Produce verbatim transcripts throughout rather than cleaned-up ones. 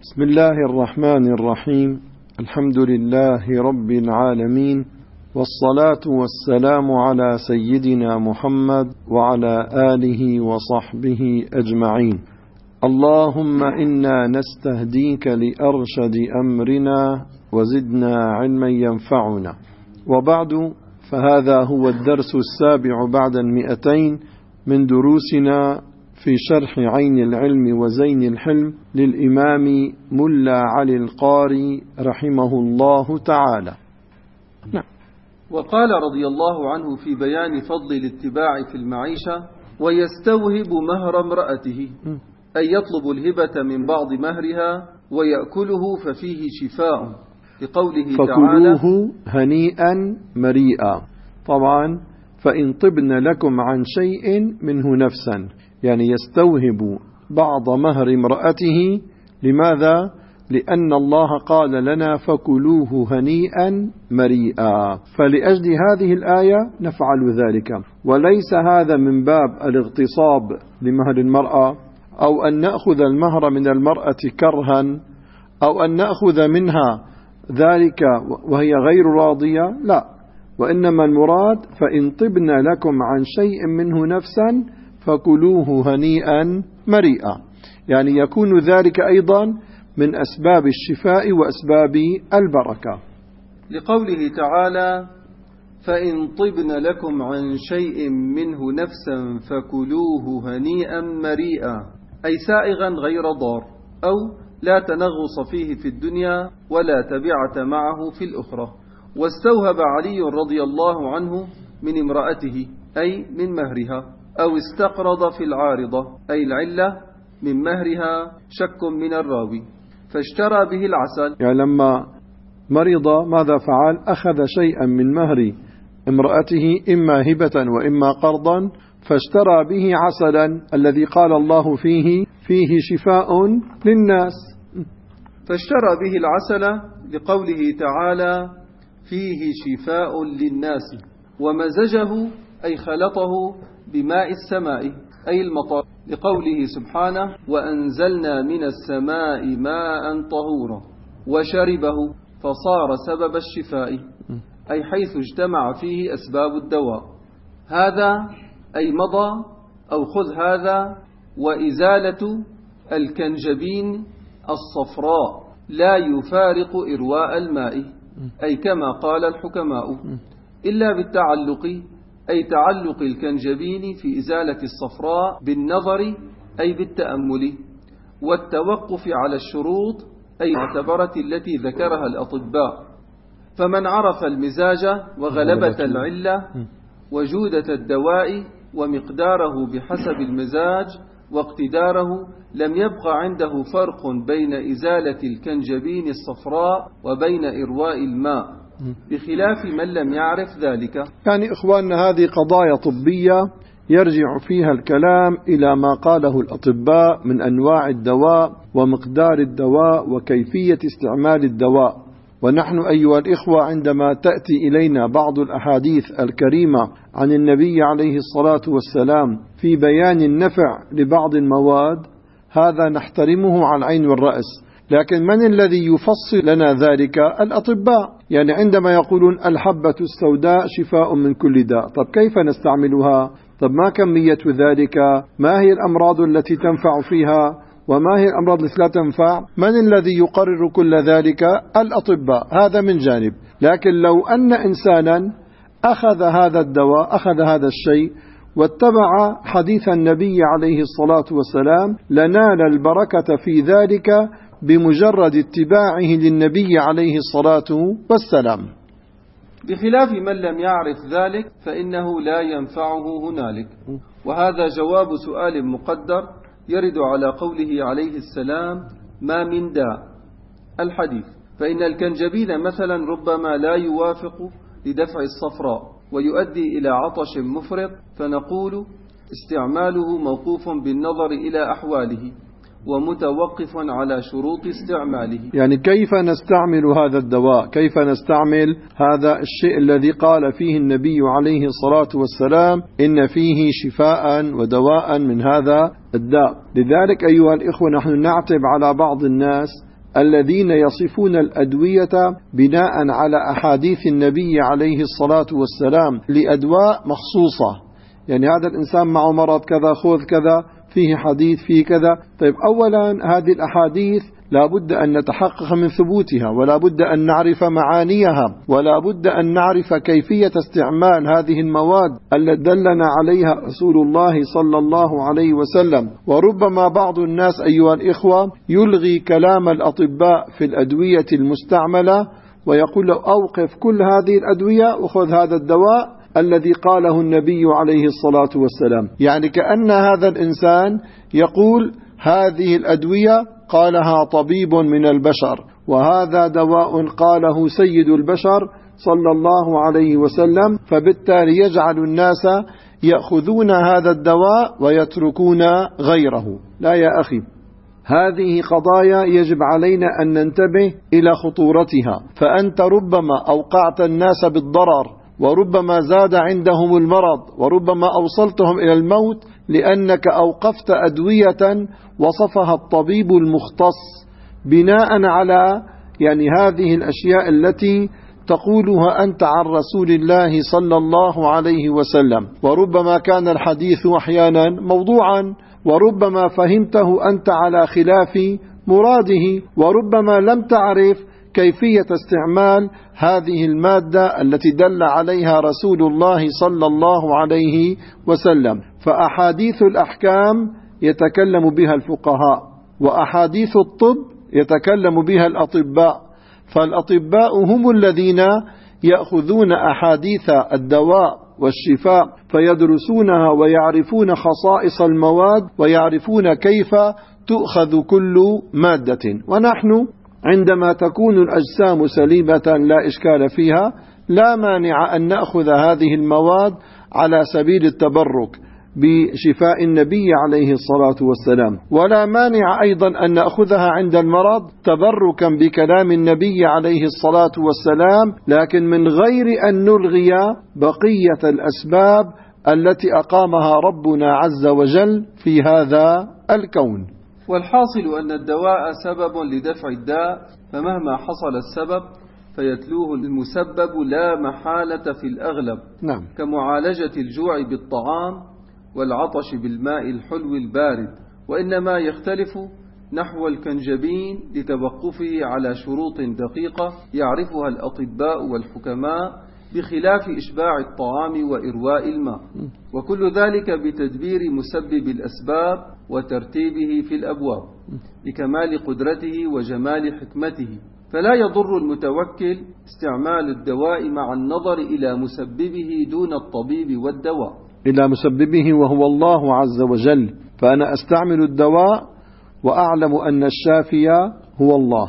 بسم الله الرحمن الرحيم. الحمد لله رب العالمين، والصلاة والسلام على سيدنا محمد وعلى آله وصحبه أجمعين. اللهم إنا نستهديك لأرشد أمرنا وزدنا علما ينفعنا. وبعد، فهذا هو الدرس السابع بعد المئتين من دروسنا في شرح عين العلم وزين الحلم للإمام ملا علي القاري رحمه الله تعالى. نعم. وقال رضي الله عنه في بيان فضل الاتباع في المعيشة: ويستوهب مهر امرأته، أي يطلب الهبة من بعض مهرها ويأكله ففيه شفاء، لقوله تعالى: فكلوه هنيئا مريئا. طبعا فإن طبن لكم عن شيء منه نفسا، يعني يستوهب بعض مهر امرأته. لماذا؟ لأن الله قال لنا فكلوه هنيئا مريئا، فلأجل هذه الآية نفعل ذلك، وليس هذا من باب الاغتصاب لمهر المرأة، أو أن نأخذ المهر من المرأة كرها، أو أن نأخذ منها ذلك وهي غير راضية، لا، وإنما المراد فإن طبن لكم عن شيء منه نفسا فكلوه هنيئا مريئا، يعني يكون ذلك أيضا من أسباب الشفاء وأسباب البركة. لقوله تعالى: فإن طبن لكم عن شيء منه نفسا فكلوه هنيئا مريئا، أي سائغا غير ضار، أو لا تنغص فيه في الدنيا ولا تبعة معه في الأخرى. واستوهب علي رضي الله عنه من امرأته، أي من مهرها، أو استقرض في العارضة، أي العلة من مهرها شك من الراوي، فاشترى به العسل. يعني لما مرض ماذا فعل؟ أخذ شيئا من مهر امرأته، إما هبة وإما قرضا، فاشترى به عسلا الذي قال الله فيه فيه شفاء للناس. فاشترى به العسل لقوله تعالى: فيه شفاء للناس. ومزجه، أي خلطه بماء السماء، أي المطر، لقوله سبحانه: وأنزلنا من السماء ماء طهورا، وشربه فصار سبب الشفاء، أي حيث اجتمع فيه أسباب الدواء. هذا أي مضى، أو خذ هذا. وإزالة الكنجبين الصفراء لا يفارق إرواء الماء، أي كما قال الحكماء، إلا بالتعلق، أي تعلق الكنجبين في إزالة الصفراء بالنظر، أي بالتأمل، والتوقف على الشروط، أي المعتبرة التي ذكرها الأطباء. فمن عرف المزاج وغلبة العلة وجودة الدواء ومقداره بحسب المزاج واقتداره، لم يبق عنده فرق بين إزالة الكنجبين الصفراء وبين إرواء الماء، بخلاف من لم يعرف ذلك. يعني إخواننا، هذه قضايا طبية يرجع فيها الكلام إلى ما قاله الأطباء من أنواع الدواء ومقدار الدواء وكيفية استعمال الدواء. ونحن أيها الإخوة، عندما تأتي إلينا بعض الأحاديث الكريمة عن النبي عليه الصلاة والسلام في بيان النفع لبعض المواد، هذا نحترمه على العين والرأس، لكن من الذي يفصل لنا ذلك؟ الأطباء. يعني عندما يقولون الحبة السوداء شفاء من كل داء، طب كيف نستعملها؟ طب ما كمية ذلك؟ ما هي الأمراض التي تنفع فيها؟ وما هي الأمراض التي لا تنفع؟ من الذي يقرر كل ذلك؟ الأطباء. هذا من جانب. لكن لو أن إنسانا أخذ هذا الدواء، أخذ هذا الشيء، واتبع حديث النبي عليه الصلاة والسلام، لنال البركة في ذلك بمجرد اتباعه للنبي عليه الصلاة والسلام، بخلاف من لم يعرف ذلك فإنه لا ينفعه هنالك. وهذا جواب سؤال مقدر يرد على قوله عليه السلام: ما من داء، الحديث. فإن الكنجبين مثلا ربما لا يوافق لدفع الصفراء ويؤدي إلى عطش مفرط، فنقول استعماله موقوف بالنظر إلى أحواله ومتوقف على شروط استعماله. يعني كيف نستعمل هذا الدواء؟ كيف نستعمل هذا الشيء الذي قال فيه النبي عليه الصلاة والسلام إن فيه شفاء ودواء من هذا الداء؟ لذلك أيها الإخوة، نحن نعتب على بعض الناس الذين يصفون الأدوية بناء على أحاديث النبي عليه الصلاة والسلام لأدواء مخصوصة. يعني هذا الإنسان معه مرض كذا، خذ كذا، فيه حديث فيه كذا. طيب أولا هذه الأحاديث لا بد أن نتحقق من ثبوتها، ولا بد أن نعرف معانيها، ولا بد أن نعرف كيفية استعمال هذه المواد التي دلنا عليها رسول الله صلى الله عليه وسلم. وربما بعض الناس أيها الإخوة يلغي كلام الأطباء في الأدوية المستعملة ويقول له أوقف كل هذه الأدوية وخذ هذا الدواء الذي قاله النبي عليه الصلاة والسلام. يعني كأن هذا الإنسان يقول هذه الأدوية قالها طبيب من البشر، وهذا دواء قاله سيد البشر صلى الله عليه وسلم، فبالتالي يجعل الناس يأخذون هذا الدواء ويتركون غيره. لا يا أخي، هذه قضايا يجب علينا أن ننتبه إلى خطورتها، فأنت ربما أوقعت الناس بالضرر، وربما زاد عندهم المرض، وربما أوصلتهم إلى الموت لأنك أوقفت أدوية وصفها الطبيب المختص بناء على يعني هذه الأشياء التي تقولها أنت عن رسول الله صلى الله عليه وسلم. وربما كان الحديث أحيانا موضوعا، وربما فهمته أنت على خلاف مراده، وربما لم تعرف كيفية استعمال هذه المادة التي دل عليها رسول الله صلى الله عليه وسلم. فأحاديث الأحكام يتكلم بها الفقهاء، وأحاديث الطب يتكلم بها الأطباء، فالأطباء هم الذين يأخذون أحاديث الدواء والشفاء فيدرسونها ويعرفون خصائص المواد ويعرفون كيف تؤخذ كل مادة. ونحن عندما تكون الأجسام سليمة لا إشكال فيها، لا مانع أن نأخذ هذه المواد على سبيل التبرك بشفاء النبي عليه الصلاة والسلام، ولا مانع أيضا أن نأخذها عند المرض تبركا بكلام النبي عليه الصلاة والسلام، لكن من غير أن نلغي بقية الأسباب التي أقامها ربنا عز وجل في هذا الكون. والحاصل أن الدواء سبب لدفع الداء، فمهما حصل السبب فيتلوه المسبب لا محالة في الأغلب. نعم. كمعالجة الجوع بالطعام والعطش بالماء الحلو البارد، وإنما يختلف نحو الكنجبين لتوقفه على شروط دقيقة يعرفها الأطباء والحكماء، بخلاف إشباع الطعام وإرواء الماء، وكل ذلك بتدبير مسبب الأسباب وترتيبه في الأبواب لكمال قدرته وجمال حكمته. فلا يضر المتوكل استعمال الدواء مع النظر إلى مسببه دون الطبيب والدواء، إلى مسببه وهو الله عز وجل. فأنا أستعمل الدواء وأعلم أن الشافي هو الله.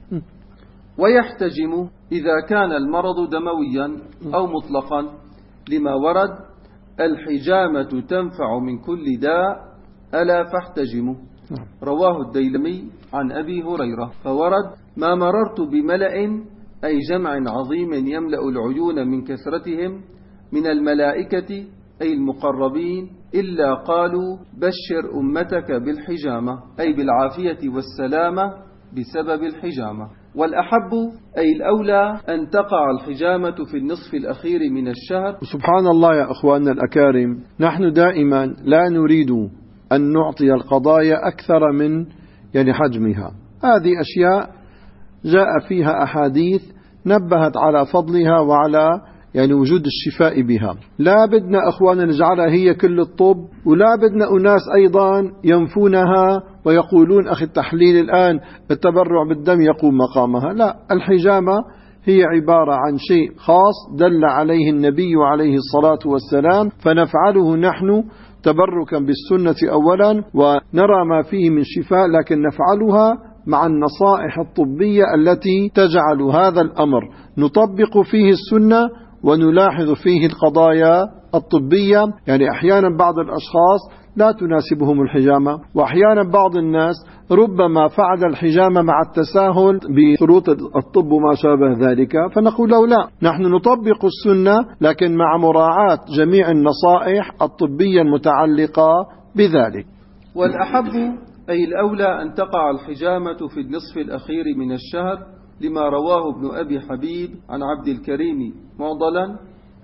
ويحتجم إذا كان المرض دمويا أو مطلقا لما ورد: الحجامة تنفع من كل داء ألا فاحتجموا. رواه الديلمي عن أبي هريرة. فورد: ما مررت بملأ أي جمع عظيم يملأ العيون من كثرتهم من الملائكة أي المقربين إلا قالوا بشر أمتك بالحجامة، أي بالعافية والسلامة بسبب الحجامة. والأحب أي الأولى أن تقع الحجامة في النصف الأخير من الشهر. سبحان الله يا أخواننا الأكارم، نحن دائما لا نريد أن نعطي القضايا أكثر من يعني حجمها. هذه أشياء جاء فيها أحاديث نبهت على فضلها وعلى يعني وجود الشفاء بها. لا بدنا أخواننا نجعلها هي كل الطب، ولا بدنا أناس أيضا ينفونها ويقولون أخي التحليل الآن التبرع بالدم يقوم مقامها. لا، الحجامة هي عبارة عن شيء خاص دل عليه النبي عليه الصلاة والسلام، فنفعله نحن تبركا بالسنة أولا ونرى ما فيه من شفاء، لكن نفعلها مع النصائح الطبية التي تجعل هذا الأمر نطبق فيه السنة ونلاحظ فيه القضايا الطبية. يعني أحيانا بعض الأشخاص لا تناسبهم الحجامة، وأحيانا بعض الناس ربما فعل الحجامة مع التساهل بشروط الطب وما شابه ذلك، فنقول له لا، نحن نطبق السنة لكن مع مراعاة جميع النصائح الطبية المتعلقة بذلك. والأحب أي الأولى أن تقع الحجامة في النصف الأخير من الشهر، لما رواه ابن أبي حبيب عن عبد الكريم معضلا: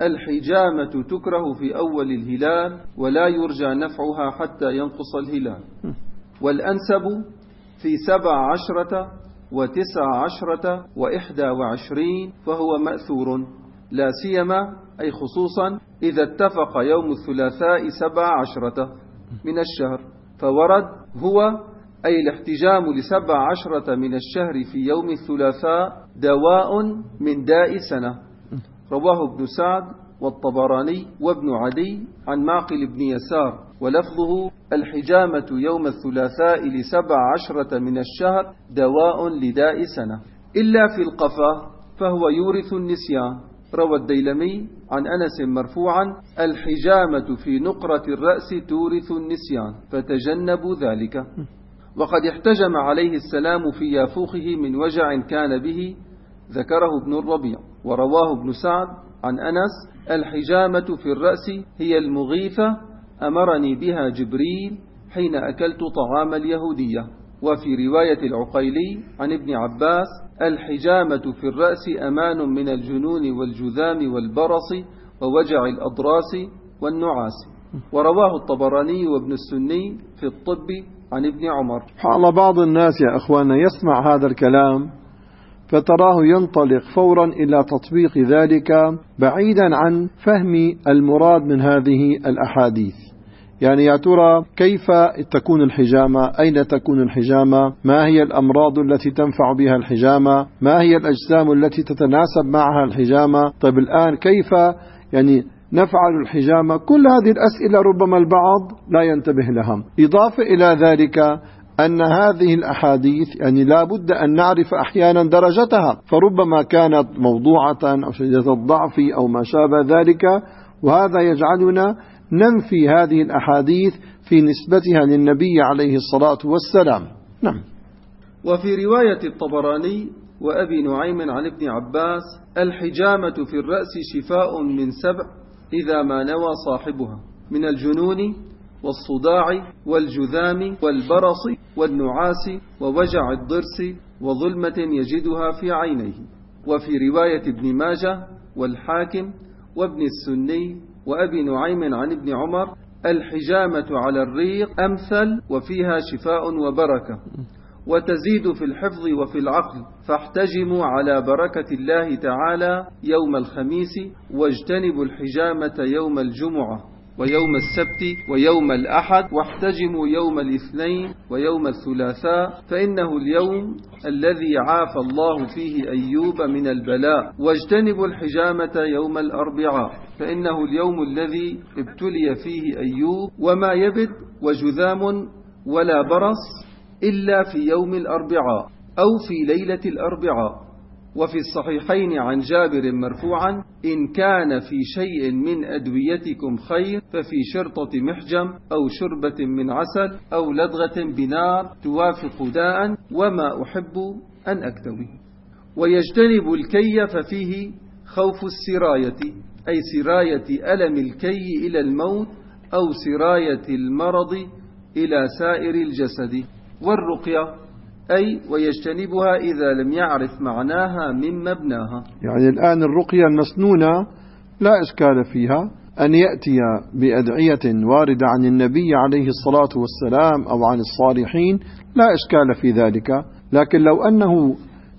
الحجامة تكره في أول الهلال ولا يرجى نفعها حتى ينقص الهلال. والأنسب في سبع عشرة وتسع عشرة وإحدى وعشرين، فهو مأثور، لا سيما أي خصوصا إذا اتفق يوم الثلاثاء سبع عشرة من الشهر، فورد هو أي الاحتجام لسبع عشرة من الشهر في يوم الثلاثاء دواء من داء سنة. رواه ابن سعد والطبراني وابن عدي عن معقل بن يسار، ولفظه: الحجامة يوم الثلاثاء لسبع عشرة من الشهر دواء لداء سنة. إلا في القفا فهو يورث النسيان. روى الديلمي عن أنس مرفوعا: الحجامة في نقرة الرأس تورث النسيان فتجنبوا ذلك. وقد احتجم عليه السلام في يافوخه من وجع كان به، ذكره ابن الربيع. ورواه ابن سعد عن أنس: الحجامة في الرأس هي المغيثة أمرني بها جبريل حين أكلت طعام اليهودية. وفي رواية العقيلي عن ابن عباس: الحجامة في الرأس أمان من الجنون والجذام والبرص ووجع الأضراس والنعاس. ورواه الطبراني وابن السني في الطب عن ابن عمر. حال بعض الناس يا أخوانا يسمع هذا الكلام فتراه ينطلق فورا إلى تطبيق ذلك بعيدا عن فهم المراد من هذه الأحاديث. يعني يا ترى كيف تكون الحجامة؟ أين تكون الحجامة؟ ما هي الأمراض التي تنفع بها الحجامة؟ ما هي الأجسام التي تتناسب معها الحجامة؟ طيب الآن كيف يعني نفعل الحجامة؟ كل هذه الأسئلة ربما البعض لا ينتبه لها. إضافة إلى ذلك أن هذه الأحاديث يعني لا بد أن نعرف أحيانا درجتها، فربما كانت موضوعة أو شديدة الضعف أو ما شابه ذلك، وهذا يجعلنا ننفي هذه الأحاديث في نسبتها للنبي عليه الصلاة والسلام. نعم. وفي رواية الطبراني وأبي نعيم عن ابن عباس: الحجامة في الرأس شفاء من سبع إذا ما نوى صاحبها، من الجنون والصداع والجذام والبرص والنعاس ووجع الضرس وظلمة يجدها في عينيه. وفي رواية ابن ماجه والحاكم وابن السني وأبي نعيم عن ابن عمر: الحجامة على الريق أمثل وفيها شفاء وبركة، وتزيد في الحفظ وفي العقل، فاحتجموا على بركة الله تعالى يوم الخميس، واجتنبوا الحجامة يوم الجمعة ويوم السبت ويوم الأحد، واحتجموا يوم الاثنين ويوم الثلاثاء، فإنه اليوم الذي عافى الله فيه أيوب من البلاء. واجتنبوا الحجامة يوم الأربعاء، فإنه اليوم الذي ابتلي فيه أيوب، وما يبد وجذام ولا برص إلا في يوم الأربعاء أو في ليلة الأربعاء. وفي الصحيحين عن جابر مرفوعا: إن كان في شيء من أدويتكم خير ففي شرطة محجم أو شربة من عسل أو لدغة بنار توافق داء، وما أحب أن أكتوي. ويجتنب الكي ففيه خوف السراية، أي سراية ألم الكي إلى الموت أو سراية المرض إلى سائر الجسد. والرقية أي ويجتنبها إذا لم يعرف معناها من مبناها. يعني الآن الرقية المسنونة لا إشكال فيها أن يأتي بأدعية واردة عن النبي عليه الصلاة والسلام أو عن الصالحين، لا إشكال في ذلك. لكن لو أنه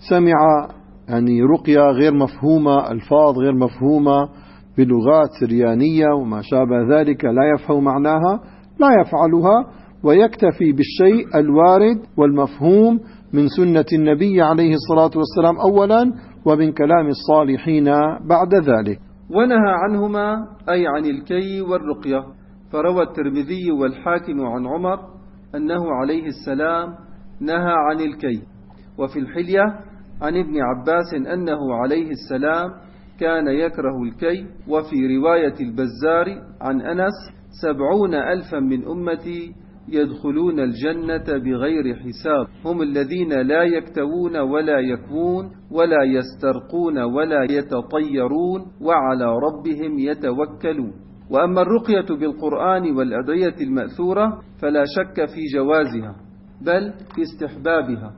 سمع يعني رقية غير مفهومة، ألفاظ غير مفهومة بلغات سريانية وما شابه ذلك لا يفهم معناها، لا يفعلها، ويكتفي بالشيء الوارد والمفهوم من سنة النبي عليه الصلاة والسلام أولا، ومن كلام الصالحين بعد ذلك. ونهى عنهما أي عن الكي والرقية. فروى الترمذي والحاكم عن عمر أنه عليه السلام نهى عن الكي. وفي الحلية عن ابن عباس أنه عليه السلام كان يكره الكي. وفي رواية البزار عن أنس: سبعون ألفا من أمتي يدخلون الجنة بغير حساب، هم الذين لا يكتوون ولا يكوون ولا يسترقون ولا يتطيرون وعلى ربهم يتوكلون. وأما الرقية بالقرآن والأدعية المأثورة فلا شك في جوازها، بل في استحبابها.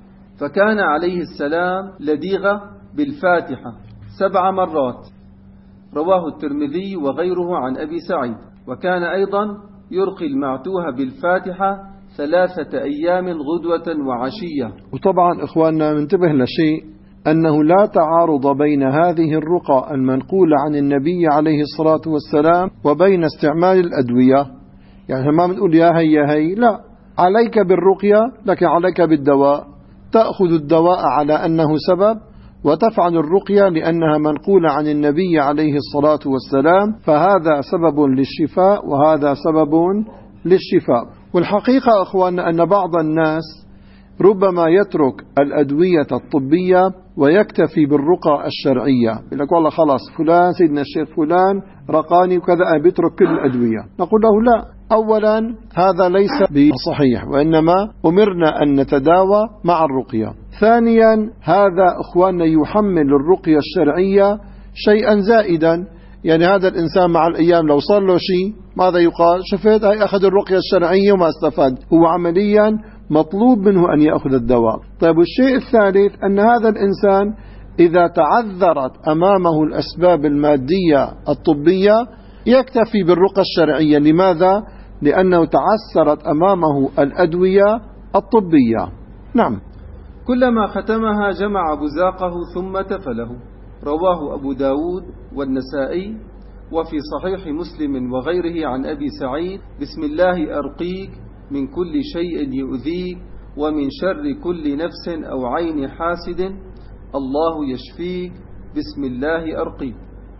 فكان عليه السلام لديغ بالفاتحة سبع مرات، رواه الترمذي وغيره عن أبي سعيد. وكان أيضا يرقي المعتوه بالفاتحة ثلاثة أيام غدوة وعشية. وطبعا إخواننا منتبه لشيء، أنه لا تعارض بين هذه الرقى المنقولة عن النبي عليه الصلاة والسلام وبين استعمال الأدوية. يعني ما بنقول يا هي يا هي، لا، عليك بالرقية لكن عليك بالدواء. تأخذ الدواء على أنه سبب، وتفعل الرقية لأنها منقولة عن النبي عليه الصلاة والسلام، فهذا سبب للشفاء وهذا سبب للشفاء. والحقيقة أخواننا أن بعض الناس ربما يترك الأدوية الطبية ويكتفي بالرقى الشرعية. يقول لك والله خلاص فلان سيدنا الشيخ فلان رقاني وكذا، بيترك كل الأدوية. نقول له لا، أولا هذا ليس بصحيح، وإنما أمرنا أن نتداوى مع الرقية. ثانيا هذا أخواننا يحمل الرقية الشرعية شيئا زائدا. يعني هذا الإنسان مع الأيام لو صار له شيء ماذا يقال؟ شفت هاي أخذ الرقية الشرعية وما استفاد، هو عمليا مطلوب منه أن يأخذ الدواء. طيب والشيء الثالث أن هذا الإنسان إذا تعذرت أمامه الأسباب المادية الطبية يكتفي بالرقى الشرعية. لماذا؟ لأنه تعثرت أمامه الأدوية الطبية. نعم. كلما ختمها جمع بزاقه ثم تفله، رواه أبو داود والنسائي. وفي صحيح مسلم وغيره عن أبي سعيد: بسم الله أرقيك من كل شيء يؤذيك ومن شر كل نفس أو عين حاسد، الله يشفيك، بسم الله أرقيك.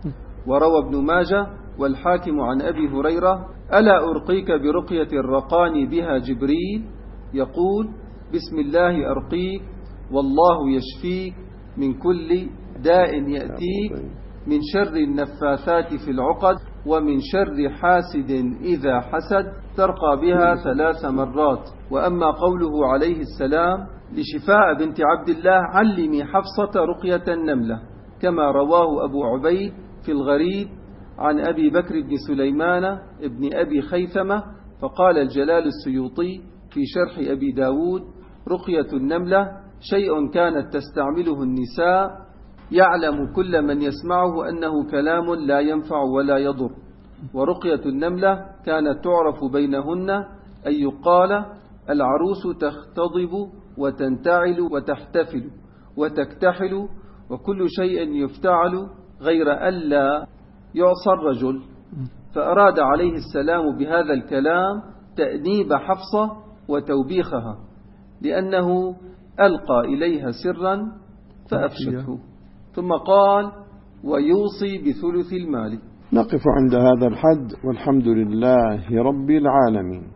وروى ابن ماجه والحاكم عن أبي هريرة: ألا أرقيك برقية الرقاني بها جبريل يقول: بسم الله أرقيك والله يشفيك من كل داء يأتيك، من شر النفاثات في العقد، ومن شر حاسد إذا حسد، ترقى بها ثلاث مرات. وأما قوله عليه السلام لشفاء بنت عبد الله: علمي حفصة رقية النملة، كما رواه أبو عبيد في الغريب عن أبي بكر بن سليمان ابن أبي خيثمة. فقال الجلال السيوطي في شرح أبي داود: رقية النملة شيء كانت تستعمله النساء، يعلم كل من يسمعه أنه كلام لا ينفع ولا يضر. ورقية النملة كانت تعرف بينهن أن يقال: العروس تختضب وتنتعل وتحتفل وتكتحل وكل شيء يفتعل غير ألا يعصى الرجل. فأراد عليه السلام بهذا الكلام تأنيب حفصة وتوبيخها، لأنه ألقى إليها سرا فأفشته. ثم قال: ويوصي بثلث المال. نقف عند هذا الحد، والحمد لله رب العالمين.